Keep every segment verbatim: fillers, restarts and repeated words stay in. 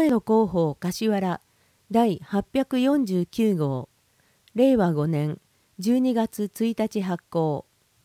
声の広報柏原第はっぴゃくよんじゅうきゅう号れいわごねんじゅうにがつついたち発行。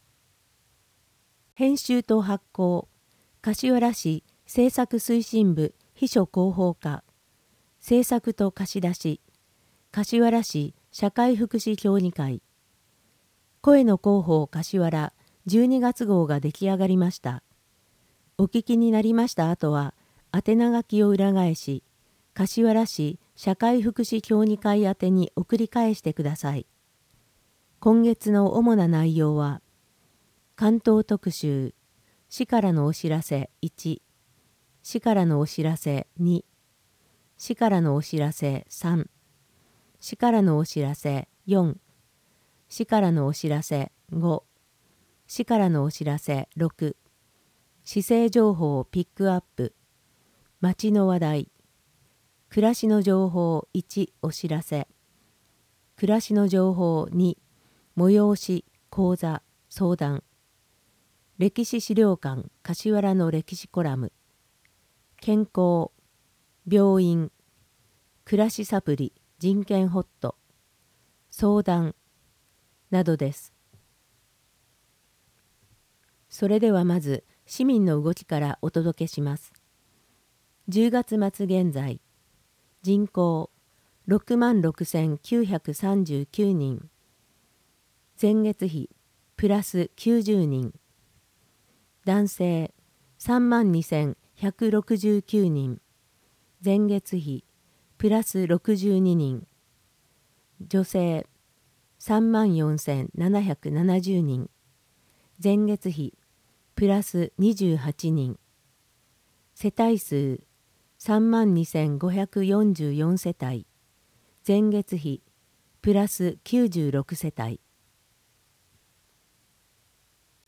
編集と発行柏原市制作推進部秘書広報課制作と貸し出し柏原市社会福祉協議会声の広報柏原じゅうにがつ号が出来上がりました。お聞きになりました後は宛名書きを裏返し柏原市社会福祉協議会宛てに送り返してください。今月の主な内容は関東特集市からのお知らせいち市からのお知らせに市からのお知らせさん市からのお知らせよん市からのお知らせご市からのお知らせろく市政情報をピックアップ町の話題暮らしの情報いちお知らせ暮らしの情報に催し講座相談歴史資料館柏原の歴史コラム健康病院暮らしサプリ人権ホット相談などです。それではまず市民の動きからお届けします。じゅうがつ末現在人口ろくまんろくせんきゅうひゃくさんじゅうきゅうにん前月比プラスきゅうじゅうにん男性さんまんにせんひゃくろくじゅうきゅうにん前月比プラスろくじゅうににん女性さんまんよんせんななひゃくななじゅうにん前月比プラスにじゅうはちにん世帯数さんまんにせんごひゃくよんじゅうよん世帯前月比プラスきゅうじゅうろく世帯